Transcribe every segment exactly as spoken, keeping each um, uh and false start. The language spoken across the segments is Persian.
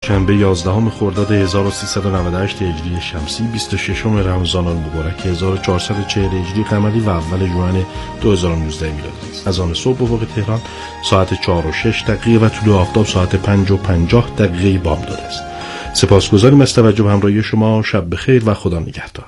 شنبه یازدهم خرداد هزار و سیصد و نود و هشت هجری شمسی، بیست و ششم رمضان المبارک هزار و چهارصد و چهل هجری قمری و اول ژوئن دو هزار و نوزده میلادی است. از آن صبح افق تهران ساعت چهار و شش دقیقه و طلوع آفتاب ساعت پنج و پنجاه دقیقه بامداد است. سپاسگزاریم از توجه و همراهی شما. شب بخیر و خدا نگهدار.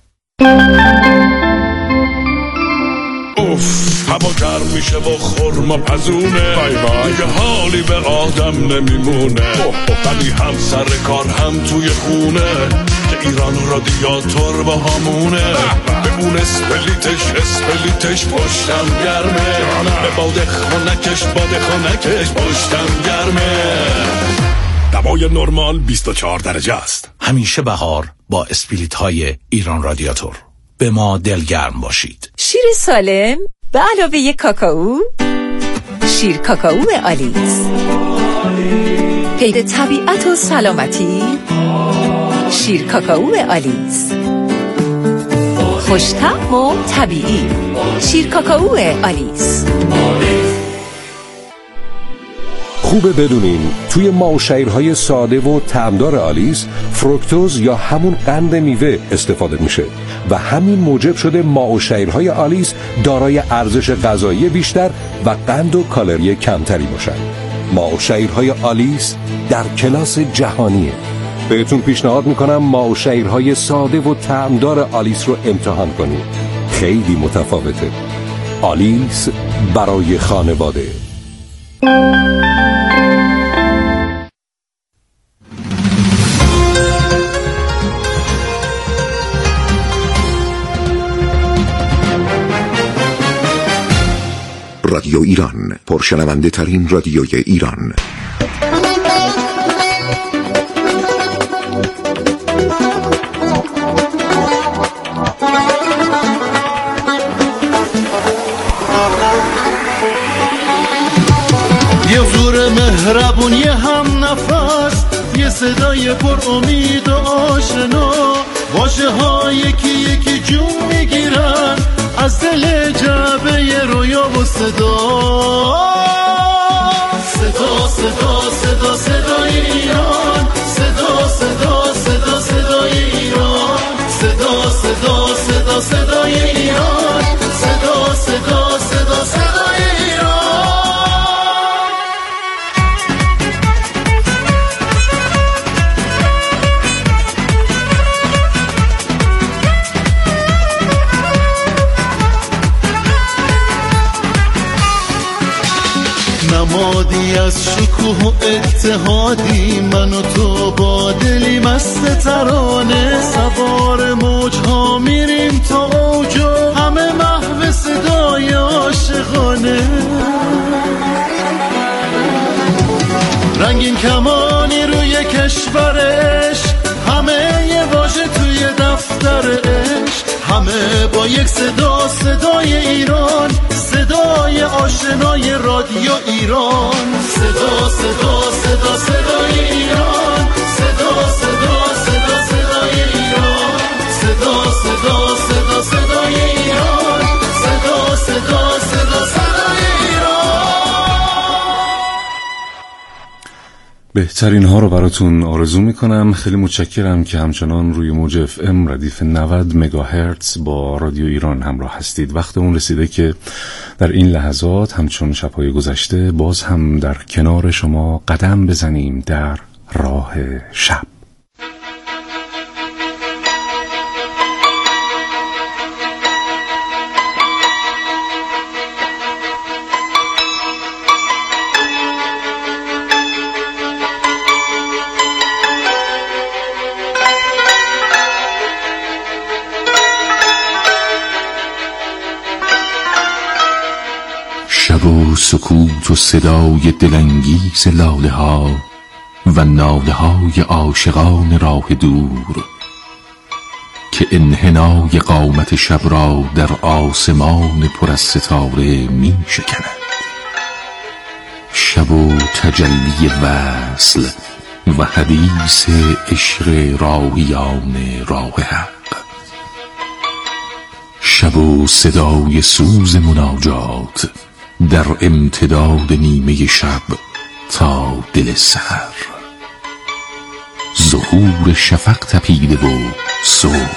اوف، هوا گرم میشه و خورما پزونه، دیگه حالی به آدم نمیمونه، ولی هم سر کار هم توی خونه، که ایران رادیاتور با همونه، به اون اسپلیتش اسپلیتش پشتم گرمه، به باد خونکش باد خونکش پشتم گرمه. دوای نرمال بیست و چهار درجه است. همیشه بهار با اسپلیت های ایران رادیاتور. به ما دلگرم باشید. شیر سالم به علاوه یک کاکائو، شیر کاکائو آلیس، قید طبیعت و سلامتی. شیر کاکائو آلیس، خوش‌طعم و طبیعی. شیر کاکائو آلیس. خوبه بدونین توی ماوشیرهای ساده و طعمدار آلیس فروکتوز یا همون قند میوه استفاده میشه و همین موجب شده ماوشیرهای آلیس دارای ارزش غذایی بیشتر و قند و کالری کمتری باشن. ماوشیرهای آلیس در کلاس جهانیه. بهتون پیشنهاد میکنم ماوشیرهای ساده و طعمدار آلیس رو امتحان کنید. خیلی متفاوته. آلیس برای خانواده. رادیو ایران، پرشنونده ترین رادیوی ایران. یه زور مهربون، یه هم نفس، یه صدای پر امید و آشنا، واژه ها یکی یکی جون میگیرن از دل جعبه رویا و صدا. صدا صدا صدا صدای ایران، صدا صدا صدا صدای ایران، صدا صدا صدا صدای ایران، صدا صدا صدا صدای ایران. نمادی از شکوه و اتحادی، من و تو با دلی مست ترانه، سوار موجها میریم تا اوج و همه محو صدای عاشقانه. رنگین کمانی روی کشورش، همه یه واژه توی دفتر عشق، همه با یک صدا، صدای ایران، صدای آشنای رادیو ایران. صدا صدا صدا صدای ایران، صدا صدا صدا صدای ایران، صدا صدا صدا صدای ایران، صدا صدا صدا صدای ایران. بهترین ها رو براتون آرزو میکنم. خیلی متشکرم که همچنان روی موج اف ام ردیف نود مگاهرتز با رادیو ایران همراه هستید. وقت اون رسیده که در این لحظات همچون شب‌های گذشته باز هم در کنار شما قدم بزنیم در راه شب. شب و سکوت و صدای دلانگیز لاله ها و ناله های عاشقان راه دور، که انحنای قامت شب را در آسمان پر از ستاره می شکند. شب و تجلی وصل و حدیث عشق راهیان راه حق. شب و صدای سوز مناجات در امتداد نیمه شب تا دل سحر. ظهور شفق تپیده و صبح.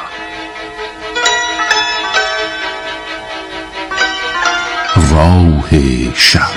راه شب.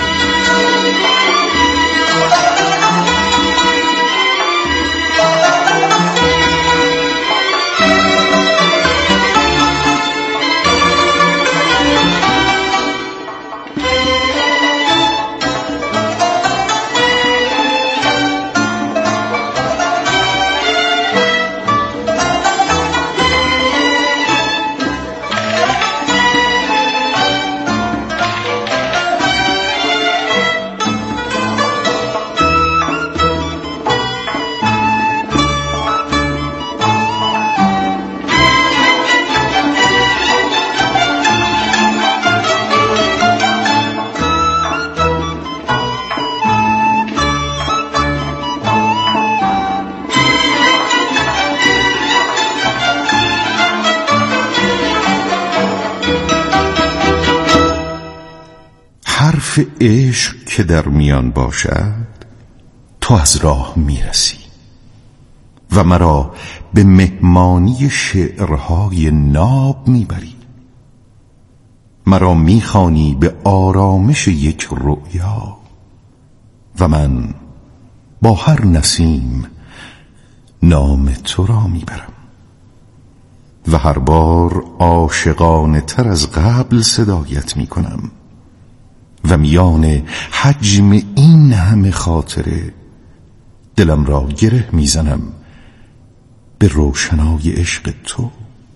حرف عشق که در میان باشد تو از راه میرسی و مرا به مهمانی شعرهای ناب میبری. مرا میخوانی به آرامش یک رؤیا و من با هر نسیم نام تو را میبرم و هر بار عاشقانه تر از قبل صدایت میکنم و میان حجم این همه خاطره دلم را گره میزنم به روشنای عشق تو.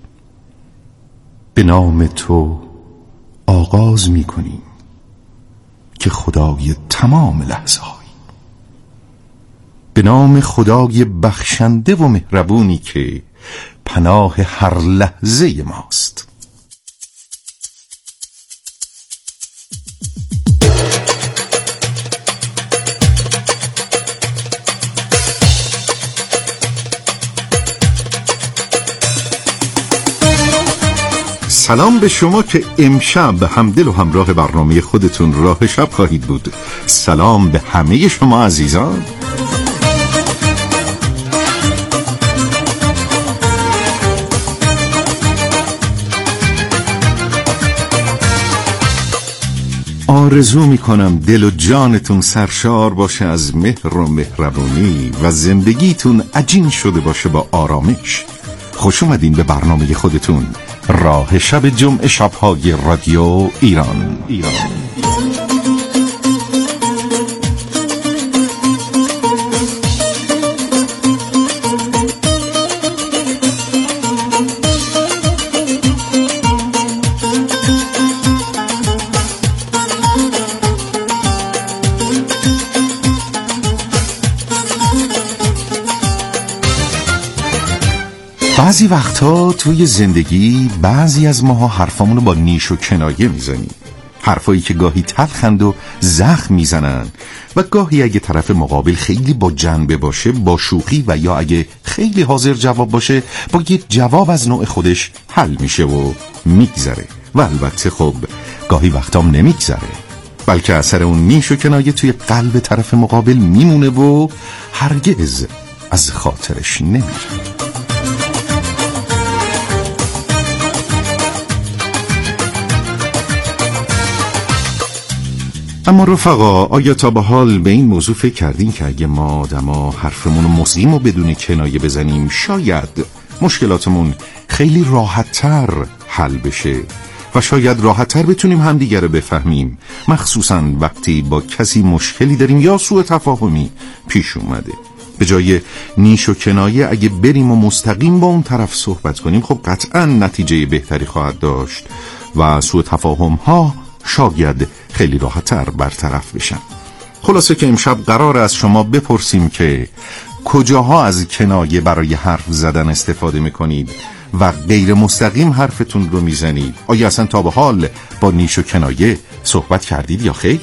به نام تو آغاز میکنیم که خدای تمام لحظه های، به نام خدای بخشنده و مهربونی که پناه هر لحظه ماست. سلام به شما که امشب همدل و همراه برنامه خودتون راه شب خواهید بود. سلام به همه شما عزیزان. آرزو میکنم دل و جانتون سرشار باشه از مهر و مهربونی و زندگیتون عجین شده باشه با آرامش. خوش اومدین به برنامه خودتون راه شب جمعه شب‌های رادیو ایران ایران. بعضی وقتها توی زندگی بعضی از ماها حرفامونو با نیش و کنایه میزنیم، حرفایی که گاهی تلخند و زخم میزنن و گاهی اگه طرف مقابل خیلی با جنبه باشه با شوخی و یا اگه خیلی حاضر جواب باشه با یه جواب از نوع خودش حل میشه و میگذره. و البته خب گاهی وقتام نمیگذره، بلکه اثر اون نیش و کنایه توی قلب طرف مقابل میمونه و هرگز از خاطرش نمیره. اما رفقا، آیا تا به حال به این موضوع فکر کردین که اگه ما آدما حرفمون رو مستقیم و بدون کنایه بزنیم شاید مشکلاتمون خیلی راحت‌تر حل بشه و شاید راحت‌تر بتونیم همدیگه رو بفهمیم، مخصوصاً وقتی با کسی مشکلی داریم یا سوء تفاهمی پیش اومده. به جای نیش و کنایه اگه بریم و مستقیم با اون طرف صحبت کنیم خب قطعاً نتیجه بهتری خواهد داشت و سوء تفاهم‌ها شاید خیلی راحت‌تر برطرف بشن. خلاصه که امشب قرار از شما بپرسیم که کجاها از کنایه برای حرف زدن استفاده میکنید و غیر مستقیم حرفتون رو میزنید؟ آیا اصلا تا به حال با نیش و کنایه صحبت کردید یا خیر؟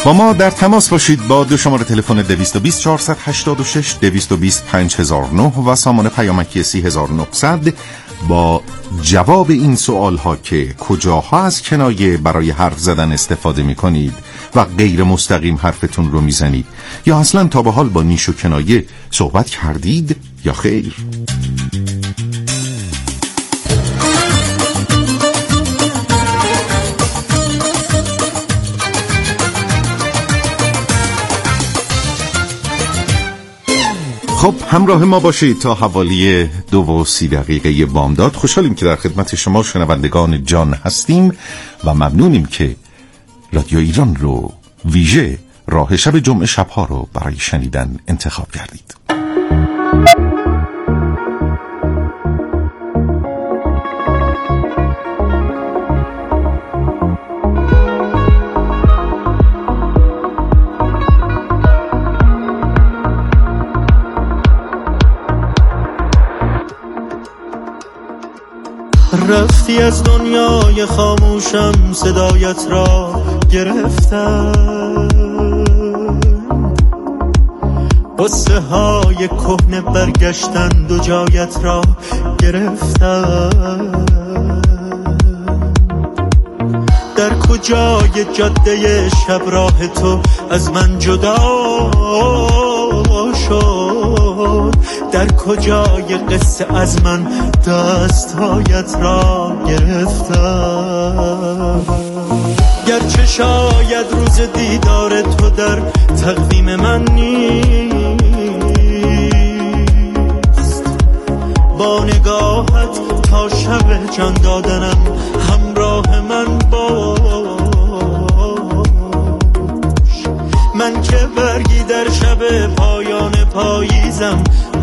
با ما در تماس باشید با دو شماره تلفن دویست و بیست چهارصد و هشتاد و شش، دویست و بیست پنج هزار و نه و سامانه پیامکی سی هزار و نهصد با جواب این سوال ها که کجاها از کنایه برای حرف زدن استفاده می کنید و غیر مستقیم حرفتون رو می زنید، یا اصلا تا به حال با نیش و کنایه صحبت کردید یا خیر. خب همراه ما باشید تا حوالی دو و سی دقیقه بامداد. خوشحالیم که در خدمت شما شنوندگان جان هستیم و ممنونیم که رادیو ایران رو ویژه راه شب جمعه شبها رو برای شنیدن انتخاب کردید. رفتی از دنیای خاموشم، صدایت را گرفتم، قصه های کهنه برگشتند و جایت را گرفتم. در کجای جاده شب راه تو از من جدا شد، در کجای قصه از من دستهایت را گرفتم. گرچه شاید روز دیدار تو در تقویم من نیست، با نگاهت تا شب جان دادنم همراه من باش. من که برگی در شب پایان پاییزم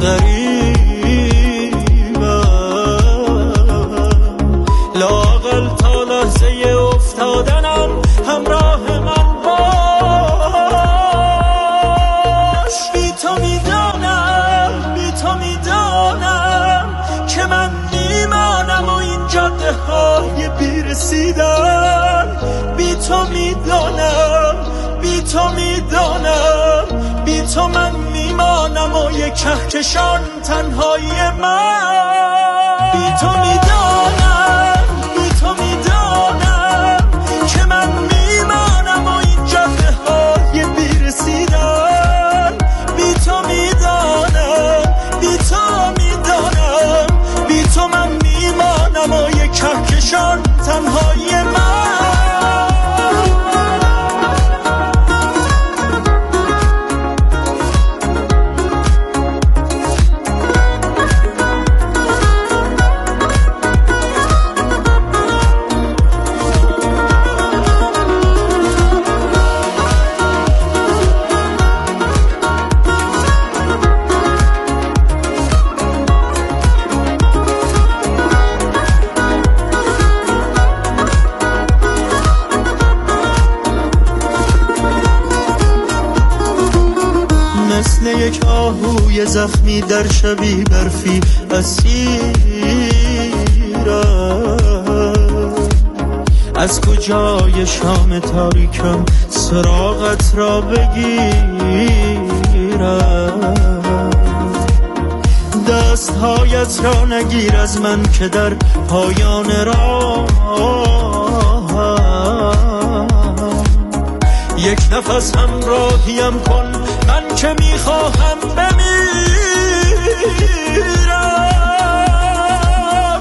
غریبم، لااقل تا لحظه افتادنم همراه من باش. بی تو میدانم، بی تو میدانم که من میمانم و این جاده های بیرسیدن. بی تو میدانم، بی تو میدانم، بی تو من میمانم و یک کهکشان تنهایی من. بی تو میدانم، بی تو میدانم که من میمانم و این جاده های بیرسیدن. بی تو میدانم، بی تو میدانم، بی تو من میمانم و یک کهکشان تنهایی من. یک آهوی زخمی در شبی برفی اسیرم، از کجای شام تاریکم سراغت را بگیرم. دستهایت را نگیر از من که در پایان راه یک نفس همراهیم کن، من که میخواهم بمیرم.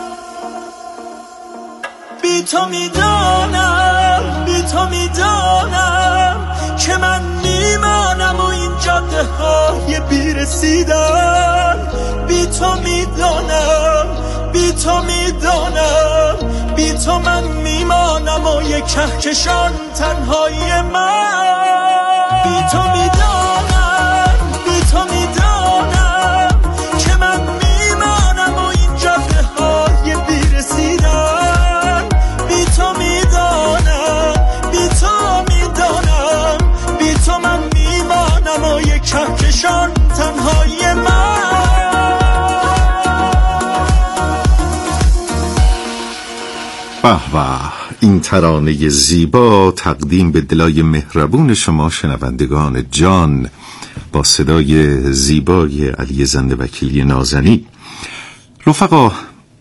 بی تو میدانم، بی تو میدانم که من میمانم و این جاده های بیرسیدن. بی تو میدانم، بی تو میدانم، بی تو من میمانم و یک کهکشان تنهایی من. بی تو میدانم، بی تو میدانم که من میمانم و این جاده های بیرسیدن. بی تو میدانم، بی تو میدانم، بی تو من میمانم و یک کهکشان تنهایی من. به به، این ترانه زیبا تقدیم به دلای مهربون شما شنوندگان جان با صدای زیبای علی زنده وکیلی نازنی. رفقا،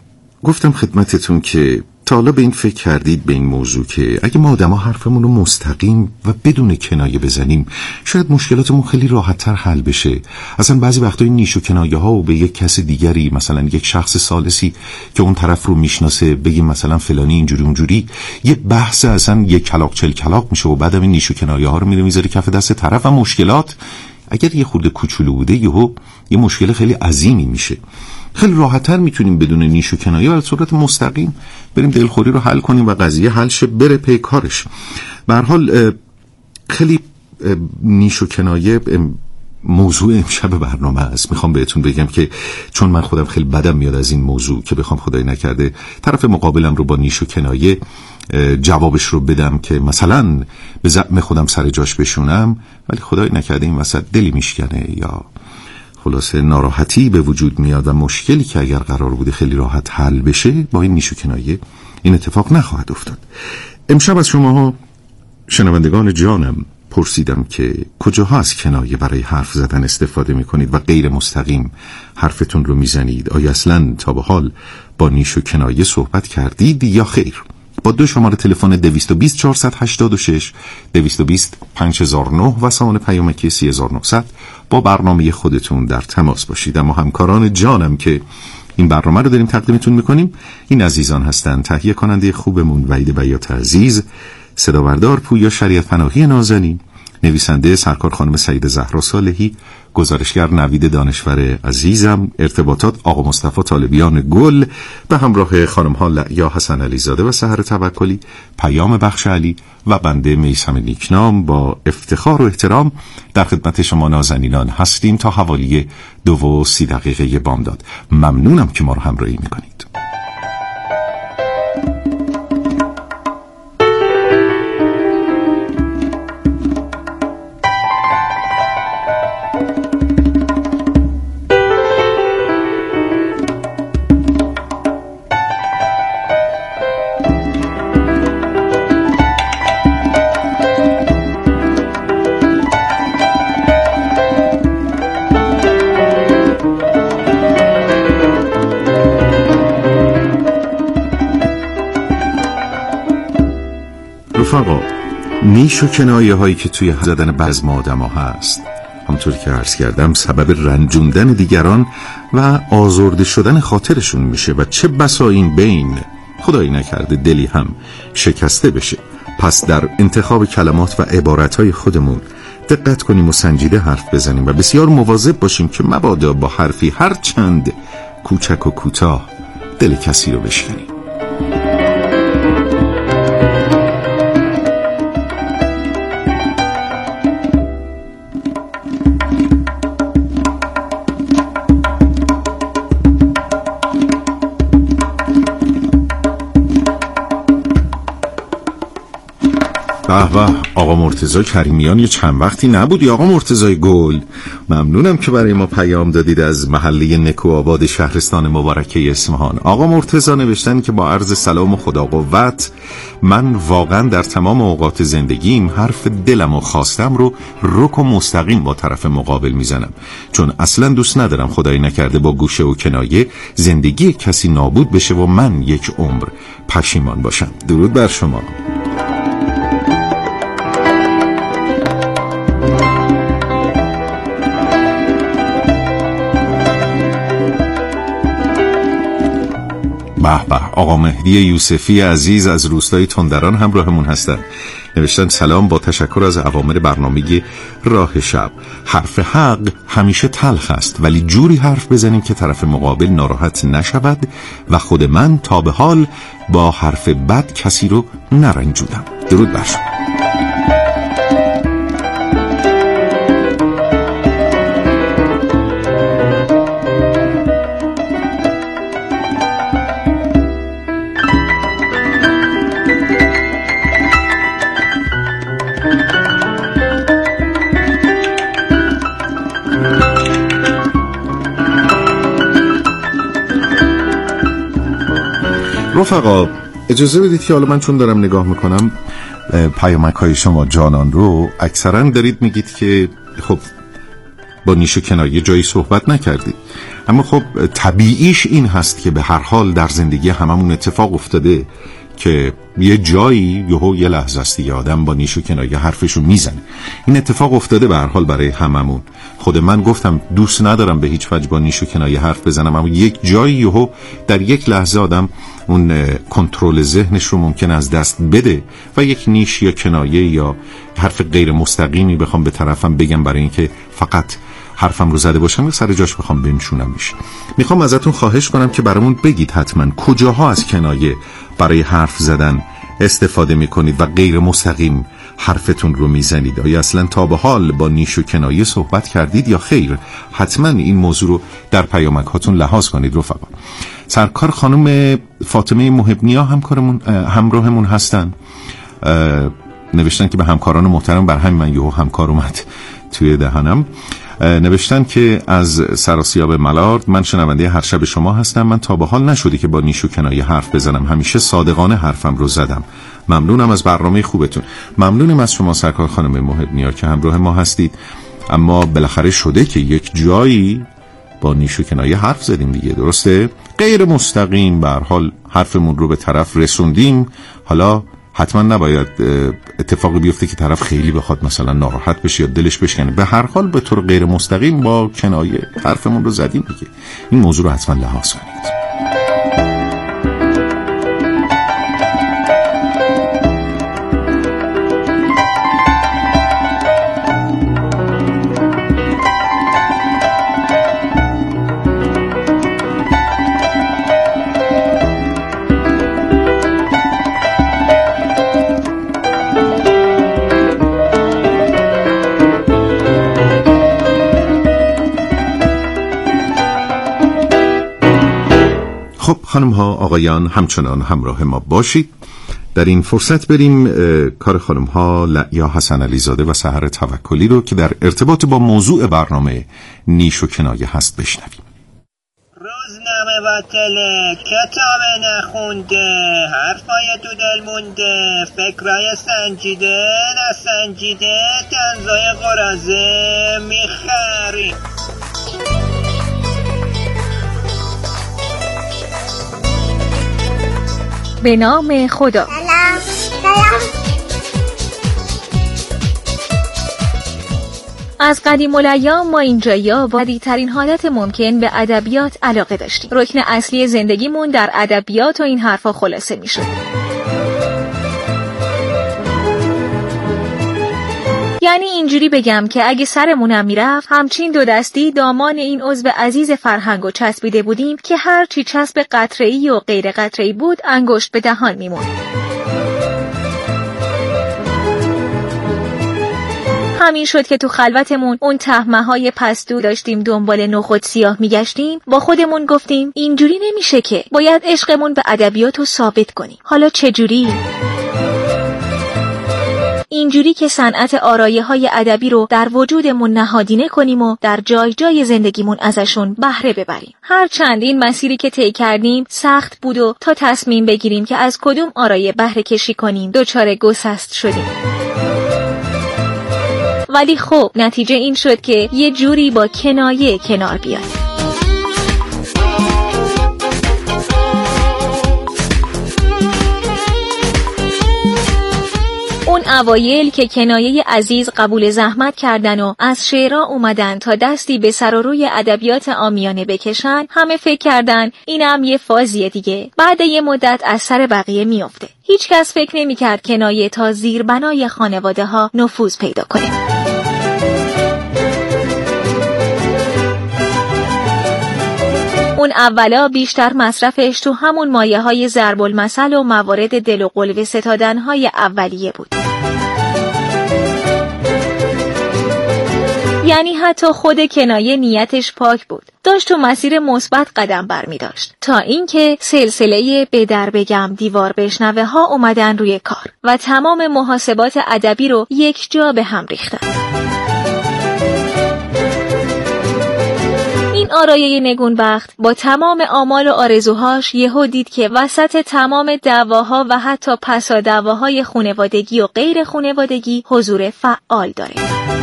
گفتم خدمتتون که تا حالا به این فکر کردید به این موضوع که اگه ما آدم ها حرفمون رو مستقیم و بدون کنایه بزنیم شاید مشکلاتمون خیلی راحت تر حل بشه. اصلا بعضی وقتا این نیش و کنایه ها و به یک کس دیگری، مثلا یک شخص ثالثی که اون طرف رو میشناسه بگیم مثلا فلانی اینجوری اونجوری، یه بحث اصلا یک کلاق چل کلاق میشه و بعدم این نیش و کنایه ها رو میره میذاره کف دست طرف و مشکلات اگر یه خورده کوچولو بوده یهو یه مشکل خیلی عظیمی میشه. خیلی راحت‌تر میتونیم بدون نیش و کنایه و صورت مستقیم بریم دلخوری رو حل کنیم و قضیه حل شه، بره پی کارش. به هر حال خیلی نیش و کنایه موضوع امشب برنامه است. میخوام بهتون بگم که چون من خودم خیلی بدم میاد از این موضوع که بخوام خدای نکرده طرف مقابلم رو با نیش و کنایه جوابش رو بدم که مثلا به زعم خودم سر جاش بشونم، ولی خدای نکرده این وسط دلی میشکنه یا خلاصه ناراحتی به وجود میاد و مشکلی که اگر قرار بوده خیلی راحت حل بشه با این نیش و کنایه این اتفاق نخواهد افتاد. امشب از شماها شنوندگان جانم پرسیدم که کجاها از کنایه برای حرف زدن استفاده میکنید و غیر مستقیم حرفتون رو میزنید؟ آیا اصلا تا به حال با نیش و کنایه صحبت کردید یا خیر؟ با دو شماره تلفن دویست و بیست چهارصد و هشتاد و شش دویست و بیست پنج هزار و نه و سامانه پیامکی سی هزار و نهصد با برنامه خودتون در تماس باشید. اما همکاران جانم که این برنامه رو داریم تقدیمتون میکنیم این عزیزان هستند: تهیه کننده خوبمون وحید بیات عزیز، صداوردار پویا شریعت پناهی نازنین، نویسنده سرکار خانم سعید زهرا صالحی، گزارشگر نوید دانشور عزیزم، ارتباطات آقا مصطفی طالبیان گل به همراه خانم ها لعیا حسن علی زاده و سحر توکلی، پیام بخش علی و بنده میثم نیکنام با افتخار و احترام در خدمت شما نازنینان هستیم تا حوالی دو و سی دقیقه بامداد. ممنونم که ما رو همراهی میکنید. رفقا، نیش و کنایه هایی که توی زدن بعض آدم ها هست همونطور که عرض کردم سبب رنجوندن دیگران و آزرده شدن خاطرشون میشه و چه بسا این بین خدایی نکرده دلی هم شکسته بشه. پس در انتخاب کلمات و عبارتهای خودمون دقت کنیم و سنجیده حرف بزنیم و بسیار مواظب باشیم که مبادا با حرفی هر چند کوچک و کوتاه دل کسی رو بشکنیم. به به، آقا مرتضی کریمیان یه چند وقتی نبودی آقا مرتضی گل. ممنونم که برای ما پیام دادید از محله نکوآباد شهرستان مبارکه اصفهان. آقا مرتضی نوشتن که با عرض سلام و خدا قوت، من واقعا در تمام اوقات زندگیم حرف دلم و خواستم رو رک و مستقیم با طرف مقابل میزنم، چون اصلا دوست ندارم خدای نکرده با گوشه و کنایه زندگی کسی نابود بشه و من یک عمر پشیمان باشم. درود بر شما. به به، آقا مهدی یوسفی عزیز از روستای تندران همراهمون هستن. نوشتن سلام، با تشکر از اوامر برنامه راه شب. حرف حق همیشه تلخ است، ولی جوری حرف بزنیم که طرف مقابل ناراحت نشود و خود من تا به حال با حرف بد کسی رو نرنجودم. درود بر شما. رفقا، اجازه بدید که حالا من چون دارم نگاه میکنم پیامک های شما جانان رو، اکثرا دارید میگید که خب با نیش و کنایه جایی صحبت نکردید، اما خب طبیعیش این هست که به هر حال در زندگی هممون اتفاق افتاده که یه جایی یهو یه لحظه است دیگه آدم با نیش و کنایه حرفشو میزنه. این اتفاق افتاده به هر حال برای هممون. خود من گفتم دوست ندارم به هیچ وجه با نیش و کنایه حرف بزنم، اما یک جایی یهو در یک لحظه آدم اون کنترل ذهنش رو ممکن از دست بده و یک نیش یا کنایه یا حرف غیر مستقیمی بخوام به طرفم بگم برای اینکه فقط حرفم رو زده باشم یا سر جاش بخوام بنشونمش. میخوام ازتون خواهش کنم که برامون بگید حتما کجاها از کنایه برای حرف زدن استفاده میکنید و غیر مستقیم حرفتون رو میزنید. آیا اصلا تا به حال با نیش و کنایه صحبت کردید یا خیر؟ حتما این موضوع رو در پیامک هاتون لحاظ کنید رفقا. سرکار خانم فاطمه محبنیا همکارمون همراهمون هستن، نوشتن که به همکاران محترم، بر همین من یهو همکار اومد توی دهنم، نوشتن که از سراسیاب ملارد، من شنونده هر شب شما هستم. من تا به حال نشدی که با نیش و کنایه حرف بزنم، همیشه صادقانه حرفم رو زدم. ممنونم از برنامه خوبتون. ممنونم از شما سرکار خانم محبنیا که همراه ما هستید. اما بالاخره شده که یک جایی با نیش و کنایه حرف زدیم دیگه، درسته؟ غیر مستقیم به هر حال حرفمون رو به طرف رسوندیم. حالا حتما نباید اتفاقی بیفته که طرف خیلی بخواد مثلا ناراحت بشه یا دلش بشکنه. به هر حال به طور غیر مستقیم با کنایه حرفمون رو زدیم دیگه. این موضوع رو حتما لحاظ کنید. خب خانم ها آقایان همچنان همراه ما باشید. در این فرصت بریم کار خانم ها لعیا حسن علی زاده و سحر توکلی رو که در ارتباط با موضوع برنامه نیش و کنایه هست بشنویم. روزنامه باطله، کتاب نخونده، حرفای تو دل مونده، فکرای سنجیده نسنجیده، دنزای قرازه میخری. به نام خدا. سلام سلام. از قدیم الایام ما اینجایا با عادی‌ترین حالت ممکن به ادبیات علاقه داشتیم. رکن اصلی زندگیمون در ادبیات و این حرفا خلاصه میشد. یعنی اینجوری بگم که اگه سرمونم میرفت همچین دو دستی دامان این عضو عزیز فرهنگ و چسبیده بودیم که هر چی چسب قطره‌ای و غیر قطره‌ای بود انگشت به دهان میموند. همین شد که تو خلوتمون اون تهمه‌های پستو داشتیم دنبال نخود سیاه میگشتیم، با خودمون گفتیم اینجوری نمیشه که، باید عشقمون به ادبیات رو ثابت کنیم. حالا چجوری؟ اینجوری که صنعت آرایه‌های ادبی رو در وجودمون نهادینه کنیم و در جای جای زندگیمون ازشون بهره ببریم. هر چند این مسیری که طی کردیم سخت بود و تا تصمیم بگیریم که از کدوم آرایه بهره کشی کنیم دچار گسست شدیم. ولی خب نتیجه این شد که یه جوری با کنایه کنار بیاییم. اون اوایل که کنایه عزیز قبول زحمت کردن و از شعرها اومدن تا دستی به سر و روی ادبیات عامیانه بکشن، همه فکر کردن اینم یه فازیه دیگه، بعد یه مدت از سر بقیه میافته. هیچ کس فکر نمی کرد کنایه تا زیربنای خانواده ها نفوذ پیدا کنه. اون اولا بیشتر مصرفش تو همون مایه های ضرب المثل و موارد دل و قلوه ستادن های اولیه بود. یعنی حتی خود کنایه نیتش پاک بود، داشت تو مسیر مثبت قدم برمی داشت، تا اینکه سلسله به در بگم دیوار بشنوه ها اومدن روی کار و تمام محاسبات ادبی رو یک جا به هم ریختن. این آرایه نگونبخت با تمام آمال و آرزوهاش یهو دید که وسط تمام دعواها و حتی پسا دعواهای خانوادگی و غیر خانوادگی حضور فعال داره.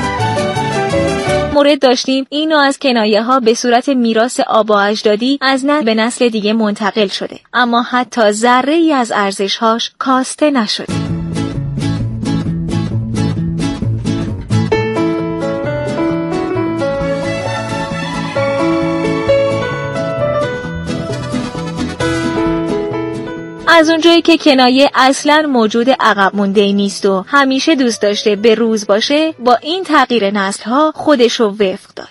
مورد داشتیم اینو از کنایه ها به صورت میراث آبا اجدادی از نسل به نسل دیگه منتقل شده، اما حتی ذره ای از ارزشهاش کاسته نشده. از اونجایی که کنایه اصلاً موجود عقب مونده نیست و همیشه دوست داشته به روز باشه، با این تغییر نسل‌ها خودشو وفق داد.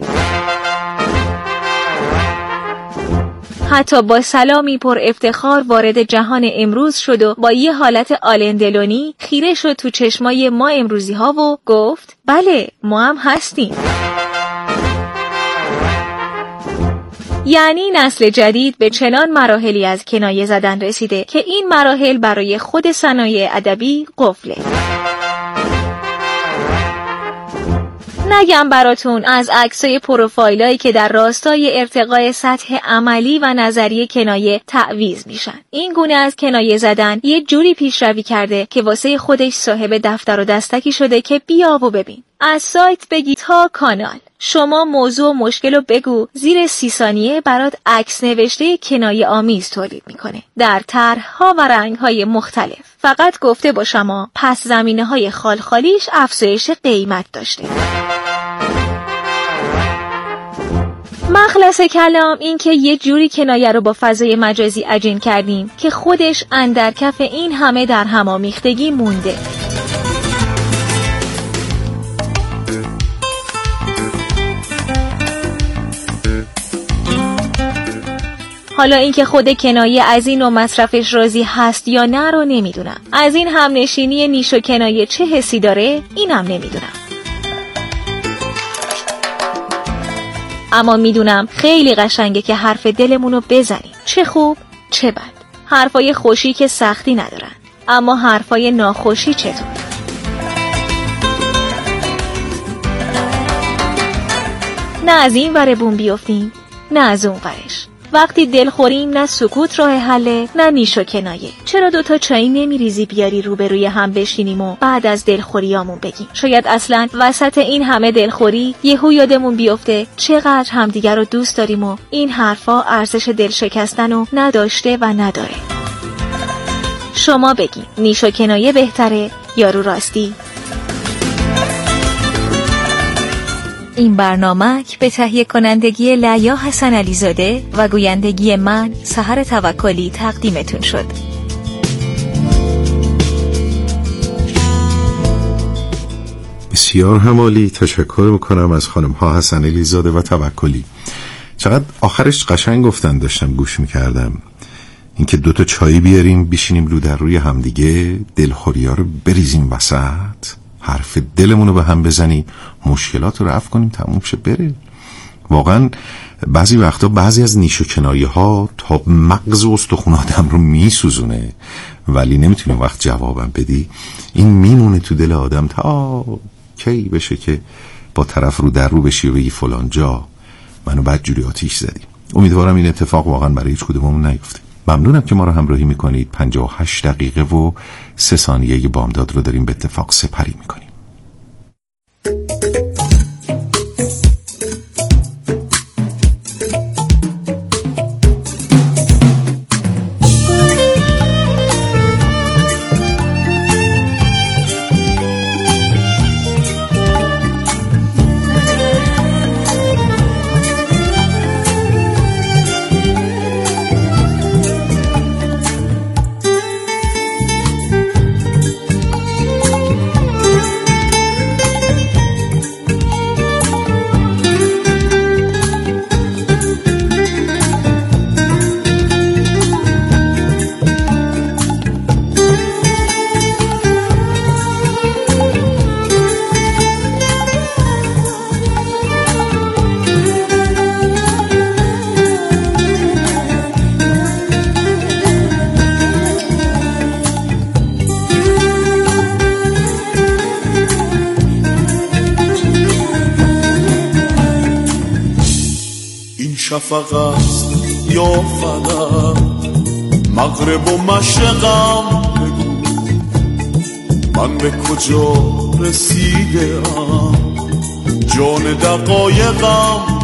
حتی با سلامی پر افتخار وارد جهان امروز شد و با یه حالت آلندلونی خیره شد تو چشمای ما امروزی ها و گفت بله ما هم هستیم. یعنی نسل جدید به چنان مراحلی از کنایه زدن رسیده که این مراحل برای خود صنایع ادبی قفله. نگم براتون از عکسای پروفایلایی که در راستای ارتقای سطح عملی و نظری کنایه تعویض میشن. این گونه از کنایه زدن یه جوری پیشروی کرده که واسه خودش صاحب دفتر و دستکی شده که بیا و ببین. از سایت بگی تا کانال، شما موضوع و مشکل رو بگو، زیر سی ثانیه برات عکس نوشته کنایه آمیز تولید میکنه در طرح‌ها و رنگ‌های مختلف. فقط گفته باشم پس زمینه‌های خالخالیش افزایش قیمت داشته. مخلص کلام این که یه جوری کنایه رو با فضای مجازی عجین کردیم که خودش اندر کف این همه در همامیختگی مونده. حالا اینکه خود کنایه از این و مصرفش راضی هست یا نه رو نمیدونم. از این همنشینی نیش و کنایه چه حسی داره اینم نمیدونم. اما میدونم خیلی قشنگه که حرف دلمونو بزنیم، چه خوب چه بد. حرفای خوشی که سختی ندارن، اما حرفای ناخوشی چطور؟ نه از این ور بوم بیفتیم نه از اون ورش. وقتی دل خوریم نه سکوت راه حله نه نیش و کنایه. چرا دوتا چایی نمیریزی بیاری روبروی هم بشینیم و بعد از دلخوریامون بگیم؟ شاید اصلا وسط این همه دلخوری یهو یادمون بیفته چقدر همدیگر رو دوست داریم و این حرفا ارزش دل شکستن رو نداشته و نداره. شما بگین نیش و کنایه بهتره یا رو راستی؟ این برنامه به تهیه کنندگی لیا حسن علیزاده و گویندگی من سحر توکلی تقدیمتون شد. بسیار همالی. تشکر میکنم از خانم ها حسن علیزاده و توکلی. چقدر آخرش قشنگ گفتن، داشتم گوش میکردم. اینکه دوتا چایی بیاریم بشینیم رو در روی همدیگه، دلخوری ها رو بریزیم وسط، حرف دلمونو به هم بزنیم، مشکلات رو رفع کنیم، تموم شه بره. واقعا بعضی وقتا بعضی از نیش و کنایه ها تا مغز و استخون آدم رو میسوزونه، ولی نمیتونی وقت جوابم بدی این میمونه تو دل آدم تا کی بشه که با طرف رو در رو بشی و بگی فلان جا منو بدجوری آتیش زدی. امیدوارم این اتفاق واقعا برای هیچ کدوممون نیفته. ممنونم که ما رو همراهی میکنید. پنجاه و هشت دقیقه و سه ثانیه بامداد رو داریم به اتفاق سپری میکنیم. شفق است یا فلک، مغرب و مشرقم بگو من به کجا رسیده ام، جان دقایقم